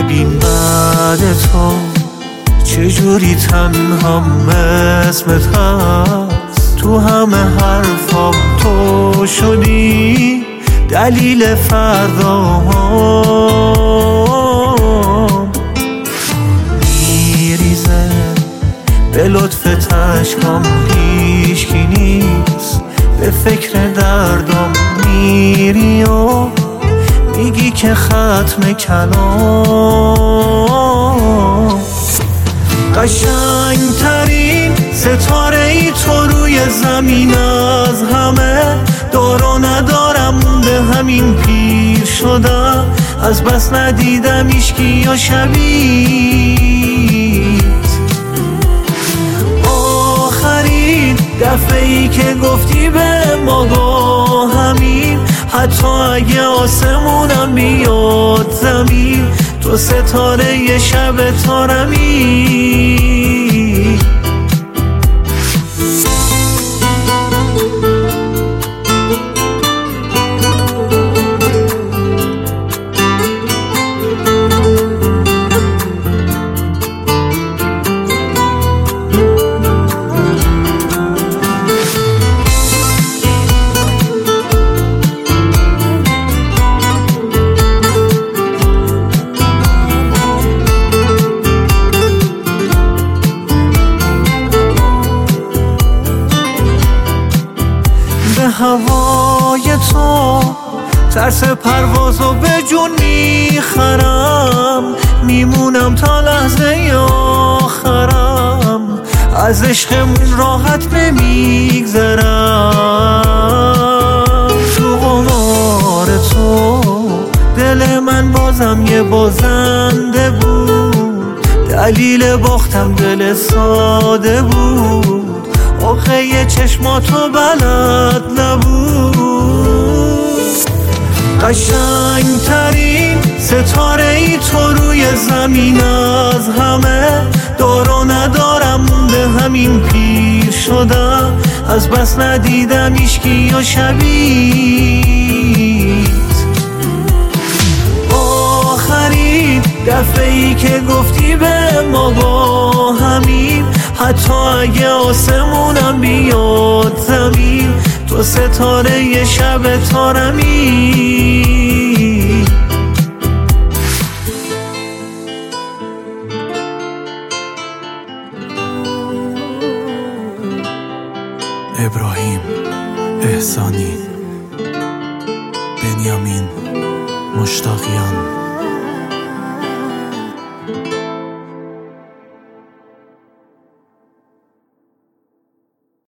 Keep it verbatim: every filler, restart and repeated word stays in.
ببین بعد تو چجوری تنهام اسمت هست، تو همه حرفام تو شدی دلیل فرداهام. میریزه به لطف تشکام هیچکی نیست، به فکر دردام میری و میگی که ختم کلام. قشنگترین ستاره ای تو روی زمین از همه، دار و ندارم مونده همین پیر شدم، از بس ندیدم ایشکی یا شبیت. آخرین دفعه ای که گفتی به ما گو همین، حتی اگه آسمونم بیاد زمین، تو ستاره ی شب تارمی. هوای تو ترس پروازو به جون میخرم، میمونم تا لحظه آخرم، از عشقمون راحت نمیگذرم. تو قمار تو دل من بازم یه بازنده بود، دلیل باختم دل ساده بود، آخه چشماتو بلد نبود. قشنگترین ستاره ای تو روی زمین از همه، دار و ندارم مونده همین پیر شدم، از بس ندیدم ایشکی یا شبیت. آخرین دفعه ای که گفتی به ما با همین، حتی اگه آسمونم بیاد زمین، تو ستاره ی شب تارمی. ابراهیم احسانی، بنیامین مشتاقیان.